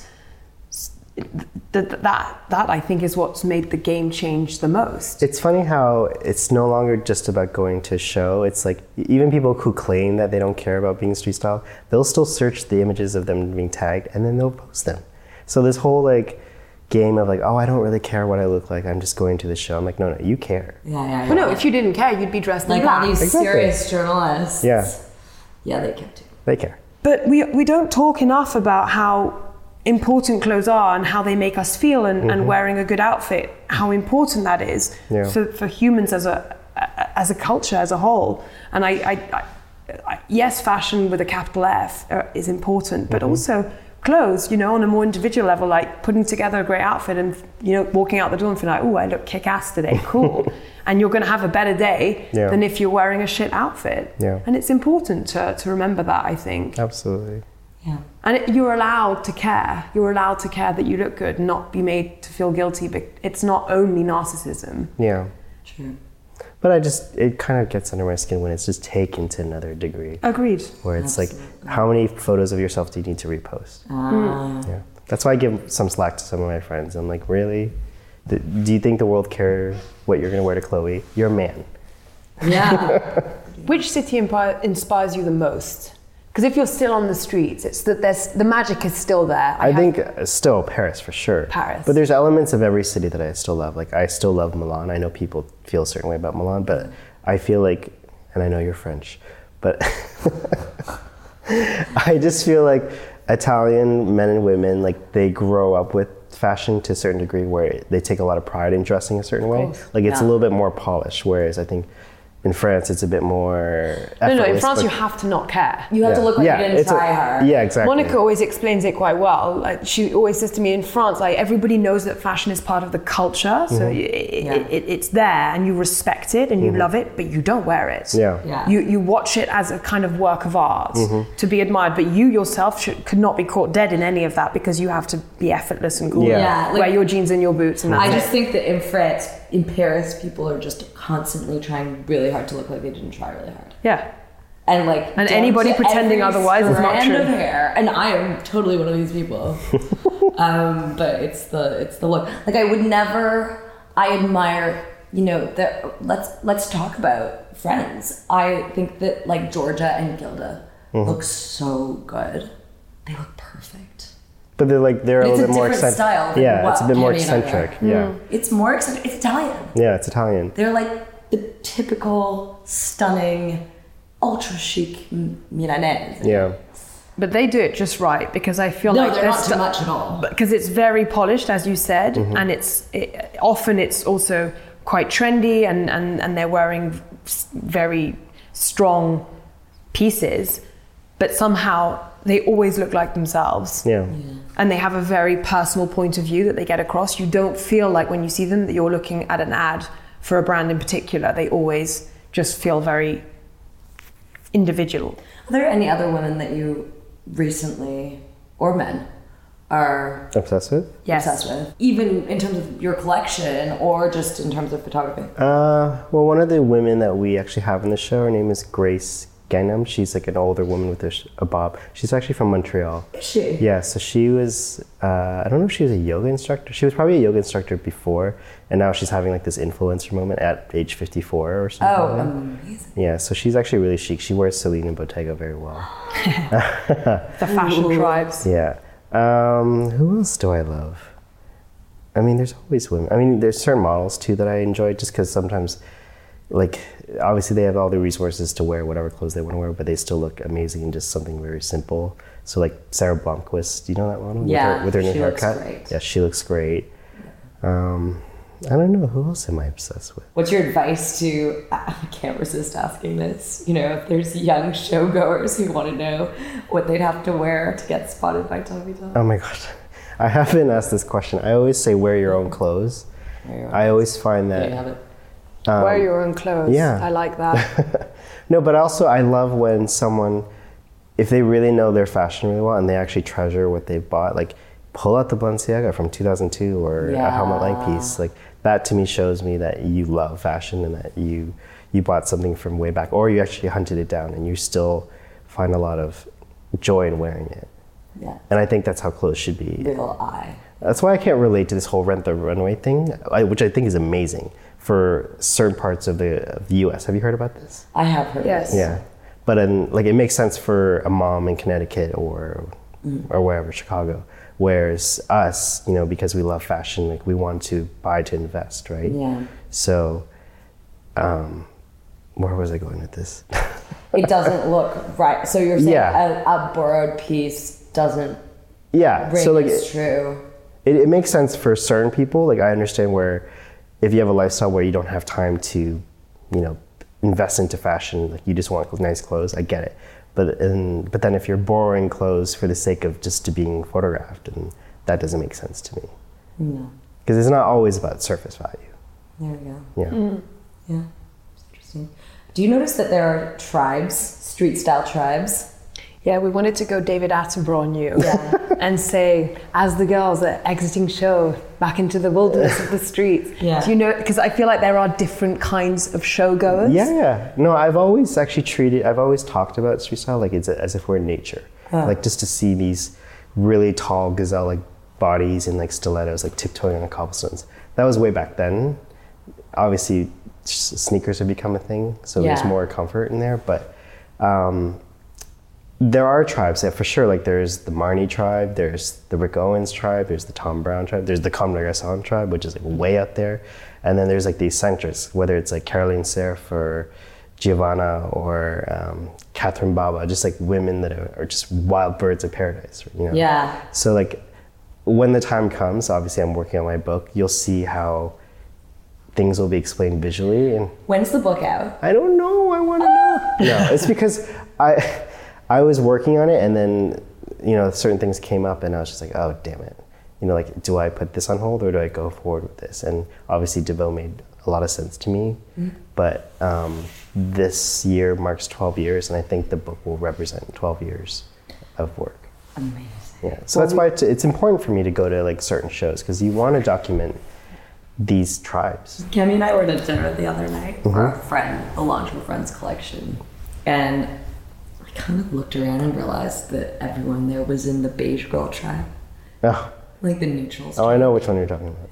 That, that that I think is what's made the game change the most. It's funny how it's no longer just about going to a show. It's like even people who claim that they don't care about being street style, they'll still search the images of them being tagged and then they'll post them. So this whole like game of like, oh, I don't really care what I look like, I'm just going to the show. I'm like, no, no, you care. Yeah, yeah, yeah. Well, no, if you didn't care, you'd be dressed like in black. all these exactly. serious journalists. Yeah. Yeah, they care too. They care. But we we don't talk enough about how important clothes are and how they make us feel, and, mm-hmm. and wearing a good outfit, how important that is yeah. for, for humans as a as a culture as a whole. And I, I, I, I yes, fashion with a capital F uh, is important, but mm-hmm. also clothes, you know, on a more individual level, like putting together a great outfit and, you know, walking out the door and feeling like, oh, I look kick-ass today, cool. And you're going to have a better day yeah. than if you're wearing a shit outfit. Yeah. And it's important to, to remember that, I think. Absolutely. Yeah. And it, you're allowed to care. You're allowed to care that you look good, not be made to feel guilty. But it's not only narcissism. Yeah. True. But I just, it kind of gets under my skin when it's just taken to another degree. Agreed. Where it's Absolutely. like, how many photos of yourself do you need to repost? Uh, Yeah. That's why I give some slack to some of my friends. I'm like, really? Do, do you think the world cares what you're going to wear to Chloe? You're a man. Yeah. Which city impi- inspires you the most? Because if you're still on the streets, it's that there's the magic is still there. I, I think uh, still Paris for sure. Paris. But there's elements of every city that I still love. Like I still love Milan. I know people feel a certain way about Milan, but I feel like, and I know you're French, but I just feel like Italian men and women, like they grow up with fashion to a certain degree where they take a lot of pride in dressing a certain way. Like it's yeah. a little bit more polished, whereas I think in France it's a bit more No, no, in effortless, France but- you have to not care. You have Yeah. to look like Yeah, you didn't it's a- try hard. Yeah, exactly. Monica always explains it quite well. Like she always says to me, in France, like everybody knows that fashion is part of the culture, so Mm-hmm. it, Yeah. it, it, it's there, and you respect it and you love it, but you don't wear it. Yeah. Yeah. You you watch it as a kind of work of art Mm-hmm. to be admired, but you yourself should, could not be caught dead in any of that because you have to be effortless and cool. Yeah. Yeah, like- wear your jeans and your boots, and that's I it. just think that in France, in Paris, people are just constantly trying really hard to look like they didn't try really hard. Yeah. And like, And down anybody to pretending every otherwise is not strand true. of hair, and I am totally one of these people. um, but it's the it's the look. Like I would never. I admire. You know, the, let's let's talk about Friends. I think that like Georgia and Gilda Mm-hmm. look so good. They look perfect. But they're like they're But a it's little a bit more different eccentric. style than Yeah, it's a what bit more Cammy and I wear. eccentric. Yeah, It's more eccentric. It's Italian. yeah, it's Italian. They're like the typical, stunning, ultra chic M- Milanese. Yeah, But they do it just right because I feel No, like they're there's not too stu- much at all. Because it's very polished, as you said, Mm-hmm. and it's it, often it's also quite trendy, and, and, and they're wearing s- very strong pieces, but somehow they always look like themselves. yeah, And they have a very personal point of view that they get across. You don't feel like when you see them that you're looking at an ad for a brand in particular. They always just feel very individual. Are there any other women that you recently, or men, are obsessed with. Yes. obsessed with? Even in terms of your collection or just in terms of photography? Uh, well, one of the women that we actually have in the show, her name is Grace Gangnam. She's like an older woman with a, sh- a bob. She's actually from Montreal. Is she? Yeah, so she was, uh, I don't know if she was a yoga instructor. She was probably a yoga instructor before, and now she's having like this influencer moment at age fifty-four or something. Oh, like that. amazing. Yeah, so she's actually really chic. She wears Celine and Bottega very well. The fashion Ooh. tribes. Yeah. Um, who else do I love? I mean, there's always women. I mean, there's certain models too that I enjoy just because sometimes, like, obviously they have all the resources to wear whatever clothes they want to wear, but they still look amazing in just something very simple. So, like, Sarah Blomqvist, do you know that model? Yeah, With her, with her new she looks haircut? great. Yeah, she looks great. Um, I don't know, who else am I obsessed with? What's your advice to, I can't resist asking this, you know, if there's young showgoers who want to know what they'd have to wear to get spotted by Tommy Tom? Oh my gosh. I have been asked this question. I always say wear your own clothes. Your own I always find that... There you have it. Um, wear your own clothes. Yeah. I like that. No, but also I love when someone, if they really know their fashion really well and they actually treasure what they've bought, like pull out the Balenciaga from two thousand two or yeah. a helmet leg piece. Like that to me shows me that you love fashion and that you you bought something from way back, or you actually hunted it down and you still find a lot of joy in wearing it. Yeah. And I think that's how clothes should be. Little eye. That's why I can't relate to this whole Rent the Runway thing, which I think is amazing for certain parts of the, of the U S. Have you heard about this? I have heard yes. this. Yeah. But in, like, it makes sense for a mom in Connecticut or mm. or wherever, Chicago. Whereas us, you know, because we love fashion, like we want to buy to invest, right? Yeah. So, um, where was I going with this? It doesn't look right. So you're saying yeah. a, a borrowed piece doesn't yeah. ring so like as it, true. It, it makes sense for certain people. Like I understand where if you have a lifestyle where you don't have time to, you know, invest into fashion, like you just want nice clothes, I get it. But in, but then if you're borrowing clothes for the sake of just to being photographed, and that doesn't make sense to me. No. Because it's not always about surface value. There we go. Yeah. Mm. Yeah. It's interesting. Do you notice that there are tribes, street style tribes? Yeah, we wanted to go David Attenborough on you yeah. and say, as the girls are exiting show back into the wilderness of the streets. Yeah. Do you know, because I feel like there are different kinds of showgoers. Yeah, yeah. No, I've always actually treated, I've always talked about street style like it's as if we're in nature. Huh. Like just to see these really tall gazelle-like bodies in like stilettos, like tiptoeing on the cobblestones. That was way back then. Obviously, sneakers have become a thing, so yeah. there's more comfort in there, but um, there are tribes, yeah, for sure. Like there's the Marnie tribe, there's the Rick Owens tribe, there's the Tom Brown tribe, there's the Comme des Garçons tribe, which is like way out there. And then there's like the eccentrics, whether it's like Caroline Cerf or Giovanna or um, Catherine Baba, just like women that are, are just wild birds of paradise, you know? Yeah. So like when the time comes, obviously I'm working on my book, you'll see how things will be explained visually. And when's the book out? I don't know, I want to know. No, it's because I... I was working on it and then, you know, certain things came up and I was just like, oh, damn it. You know, like, do I put this on hold or do I go forward with this? And obviously DeVoe made a lot of sense to me. Mm-hmm. But um, this year marks twelve years and I think the book will represent twelve years of work. Amazing. Yeah. So well, that's why it's, it's important for me to go to like certain shows because you want to document these tribes. Cami and I were at dinner the other night mm-hmm. for a friend, a Launch with Friends collection. And kind of looked around and realized that everyone there was in the beige girl tribe. Oh. Like the neutrals. Oh, tribe. I know which one you're talking about.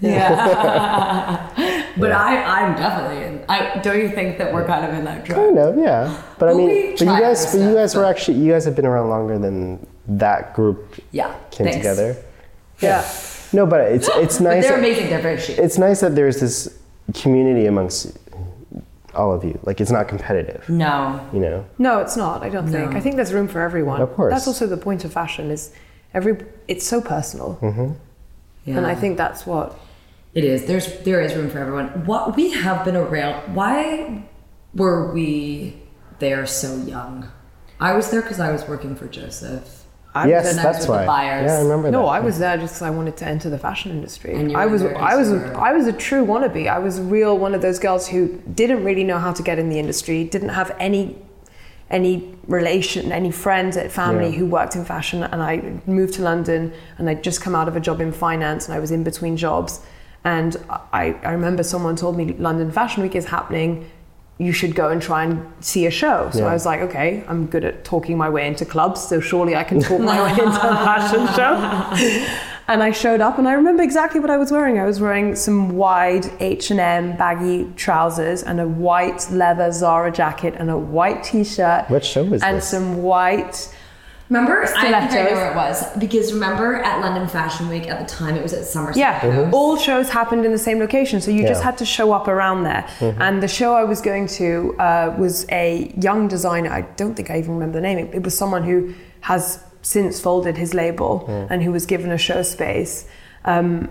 Yeah. But yeah. I, I'm definitely in. I, don't you think that we're kind of in that tribe? Kind of, yeah. But well, I mean, but you guys, but you guys but... were actually, you guys have been around longer than that group yeah, came thanks. together. Yeah. yeah. No, but it's it's nice. But they're that, amazing. They're very chic. It's nice that there's this community amongst all of you. Like it's not competitive. No. You know? No, it's not, I don't no. think. I think there's room for everyone. Of course. That's also the point of fashion is every it's so personal. Mm-hmm. Yeah. And I think that's what it is. There's there is room for everyone. What we have been around why were we there so young? I was there because I was working for Joseph. I yes, was that's why. Yeah, I remember no, that. No, I was there just because I wanted to enter the fashion industry. And you I was, were I was, were... I was a true wannabe. I was real one of those girls who didn't really know how to get in the industry, didn't have any, any relation, any friends, family yeah. who worked in fashion. And I moved to London, and I'd just come out of a job in finance, and I was in between jobs. And I, I remember someone told me London Fashion Week is happening. You should go and try and see a show. So yeah. I was like, okay, I'm good at talking my way into clubs, so surely I can talk my way into a fashion show. And I showed up and I remember exactly what I was wearing. I was wearing some wide H and M baggy trousers and a white leather Zara jacket and a white t-shirt. What show was and this? And some white Remember, stilettos. I think I know where it was. Because remember at London Fashion Week at the time, it was at Somerset Yeah, mm-hmm. all shows happened in the same location, so you yeah. just had to show up around there. Mm-hmm. And the show I was going to uh, was a young designer. I don't think I even remember the name. It, it was someone who has since folded his label mm. and who was given a show space. Um,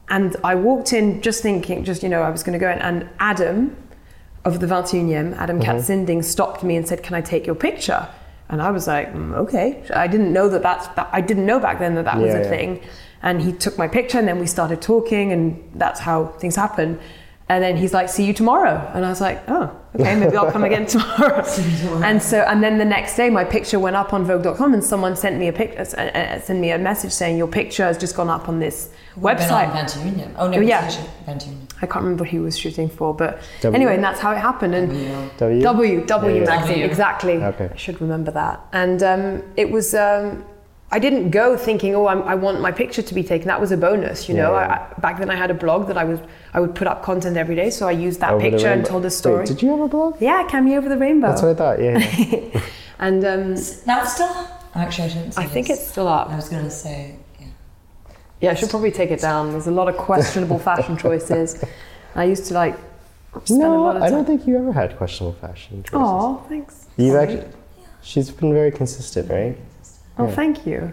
and I walked in just thinking, just, you know, I was going to go in, and Adam of the vingt et unième, Adam Mm-hmm. Katzinding, stopped me and said, can I take your picture? And I was like, mm, okay. I didn't know that that's, that, I didn't know back then that that was Yeah, a yeah. thing. And he took my picture, and then we started talking, and that's how things happen. And then he's like, see you tomorrow. And I was like, oh, okay, maybe I'll come again tomorrow. And so, and then the next day, my picture went up on Vogue dot com, and someone sent me a picture, uh, sent me a message saying, your picture has just gone up on this website. vingt et unième. Oh, no, Yeah. vingt et unième. I can't remember what he was shooting for, but W? anyway, and that's how it happened. And W? W, W Yeah, yeah. magazine, W. exactly. Okay. I should remember that. And um, it was, um, I didn't go thinking, oh, I'm, I want my picture to be taken. That was a bonus, you know. Yeah, yeah. I, I, back then I had a blog that I was, I would put up content every day, so I used that Over the picture and rainbow. told a story. Wait, did you have a blog? Yeah, Cameo Over the Rainbow. That's what I thought, yeah. yeah. And um, That's still up? Actually, I shouldn't say I think this. it's still up. I was going to say, yeah. Yeah, I should probably take it down. There's a lot of questionable fashion choices. I used to like spend a No, lot of I time. don't think you ever had questionable fashion choices. Oh, thanks. You've actually, she's been very consistent, right? Oh, thank you.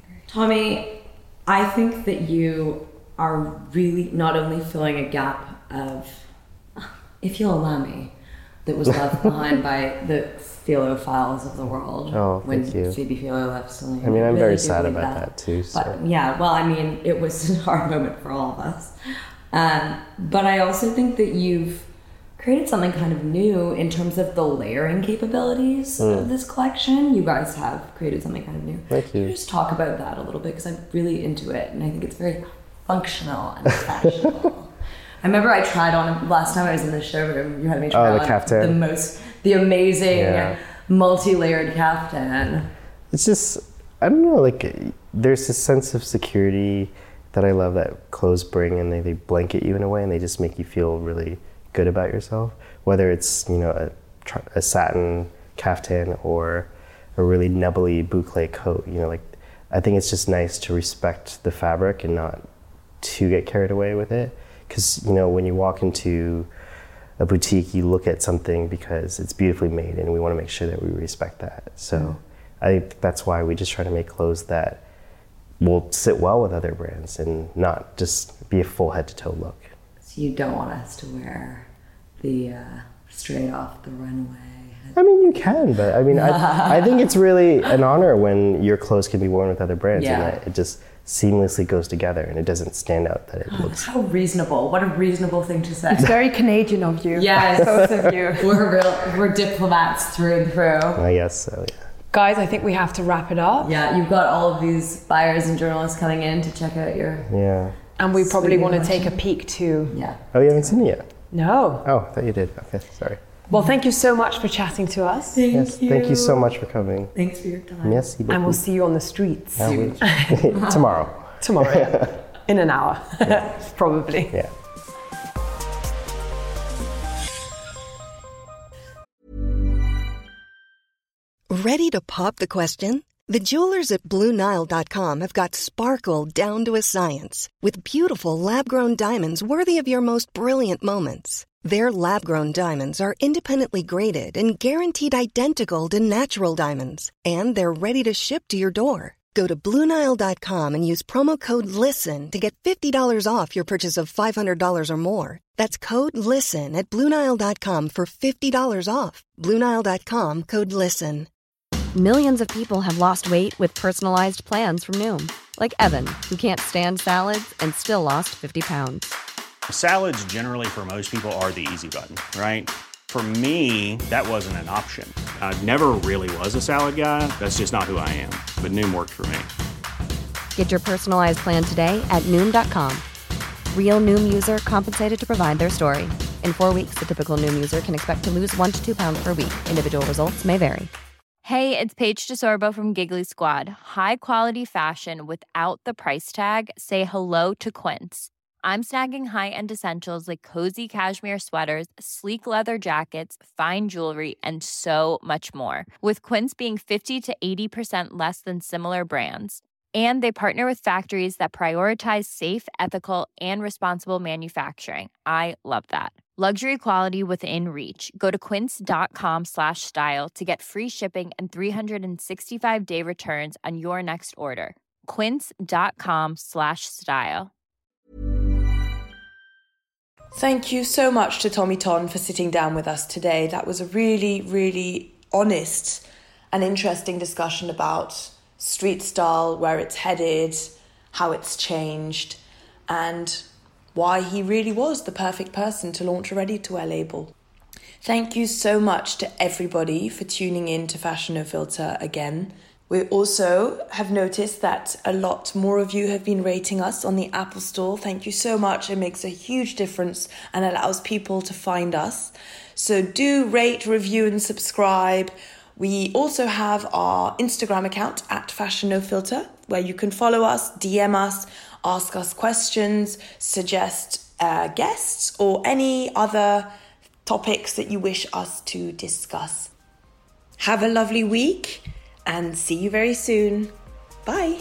Tommy, I think that you are really not only filling a gap of, if you'll allow me, that was left behind by the Philophiles of the world. Oh, when thank you. Phoebe Philo left Celine. I mean, I'm really very do sad believe about that, too, so. But yeah, well, I mean, it was a hard moment for all of us. Um, but I also think that you've created something kind of new in terms of the layering capabilities Mm. of this collection. You guys have created something kind of new. Thank you. Can you just talk about that a little bit, because I'm really into it and I think it's very functional and fashionable. I remember I tried on last time I was in the showroom. You had me try Oh, the on caftan. the most, the amazing Yeah. multi-layered caftan. It's just, I don't know, like, there's this sense of security that I love that clothes bring, and they, they blanket you in a way, and they just make you feel really good about yourself. Whether it's, you know, a, tr- a satin caftan or a really nubbly boucle coat, you know, like, I think it's just nice to respect the fabric and not to get carried away with it. Because, you know, when you walk into a boutique, you look at something because it's beautifully made, and we want to make sure that we respect that. So mm. I think that's why we just try to make clothes that will sit well with other brands and not just be a full head to toe look. So you don't want us to wear the uh, straight off the runway. I mean, you can, but I mean, I, I think it's really an honor when your clothes can be worn with other brands, Yeah. and that it just seamlessly goes together and it doesn't stand out that it looks. How reasonable. What a reasonable thing to say. It's very Canadian of you. Yes. Both of you. We're real, we're diplomats through and through. I guess so, yeah. Guys, I think we have to wrap it up. Yeah, you've got all of these buyers and journalists coming in to check out your... Yeah. And we probably Sweet want to collection. take a peek too. Yeah. Oh, you haven't seen it yet? No. Oh, I thought you did. Okay, sorry. Well, thank you so much for chatting to us. Thank yes, you. thank you so much for coming. Thanks for your time. Yes, And we'll see you on the streets. I will. Tomorrow. Tomorrow, yeah. In an hour, probably. Yeah. Ready to pop the question? The jewelers at Blue Nile dot com have got sparkle down to a science with beautiful lab-grown diamonds worthy of your most brilliant moments. Their lab-grown diamonds are independently graded and guaranteed identical to natural diamonds, and they're ready to ship to your door. Go to Blue Nile dot com and use promo code LISTEN to get fifty dollars off your purchase of five hundred dollars or more. That's code LISTEN at Blue Nile dot com for fifty dollars off. Blue Nile dot com, code LISTEN. Millions of people have lost weight with personalized plans from Noom. Like Evan, who can't stand salads and still lost fifty pounds. Salads generally for most people are the easy button, right? For me, that wasn't an option. I never really was a salad guy. That's just not who I am. But Noom worked for me. Get your personalized plan today at Noom dot com. Real Noom user compensated to provide their story. In four weeks, the typical Noom user can expect to lose one to two pounds per week. Individual results may vary. Hey, it's Paige DeSorbo from Giggly Squad. High quality fashion without the price tag. Say hello to Quince. I'm snagging high-end essentials like cozy cashmere sweaters, sleek leather jackets, fine jewelry, and so much more. With Quince being fifty to eighty percent less than similar brands. And they partner with factories that prioritize safe, ethical, and responsible manufacturing. I love that. Luxury quality within reach. Go to quince.com slash style to get free shipping and three sixty-five day returns on your next order. Quince.com slash style. Thank you so much to Tommy Ton for sitting down with us today. That was a really, really honest and interesting discussion about street style, where it's headed, how it's changed, and why he really was the perfect person to launch a ready-to-wear label. Thank you so much to everybody for tuning in to Fashion No Filter again. We also have noticed that a lot more of you have been rating us on the Apple Store. Thank you so much. It makes a huge difference and allows people to find us. So do rate, review and subscribe. We also have our Instagram account at Fashion No Filter, where you can follow us, D M us, ask us questions, suggest uh, guests or any other topics that you wish us to discuss. Have a lovely week and see you very soon. Bye.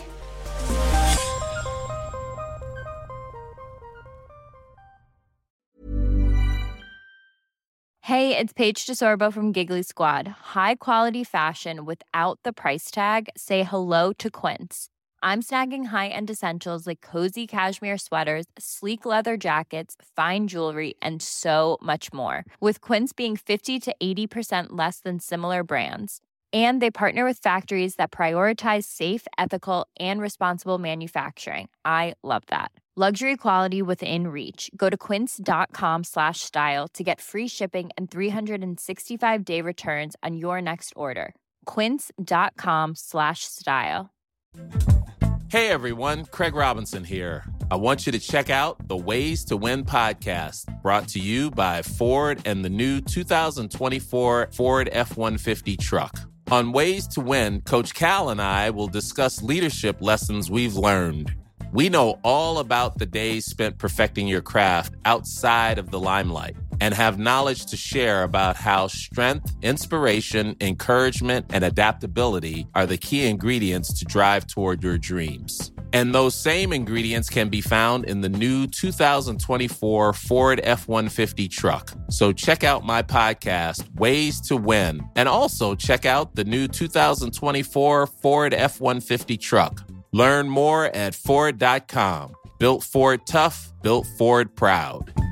Hey, it's Paige DeSorbo from Giggly Squad. High quality fashion without the price tag. Say hello to Quince. I'm snagging high-end essentials like cozy cashmere sweaters, sleek leather jackets, fine jewelry, and so much more. With Quince being fifty to eighty percent less than similar brands. And they partner with factories that prioritize safe, ethical, and responsible manufacturing. I love that. Luxury quality within reach. Go to quince.com slash style to get free shipping and three sixty-five day returns on your next order. Quince.com slash style. Hey everyone, Craig Robinson here. I want you to check out the Ways to Win podcast, brought to you by Ford and the new two thousand twenty-four Ford F one fifty truck. On Ways to Win, Coach Cal and I will discuss leadership lessons we've learned. We know all about the days spent perfecting your craft outside of the limelight and have knowledge to share about how strength, inspiration, encouragement, and adaptability are the key ingredients to drive toward your dreams. And those same ingredients can be found in the new two thousand twenty-four Ford F one fifty truck. So check out my podcast, Ways to Win, and also check out the new two thousand twenty-four Ford F one fifty truck. Learn more at Ford dot com. Built Ford tough, built Ford proud.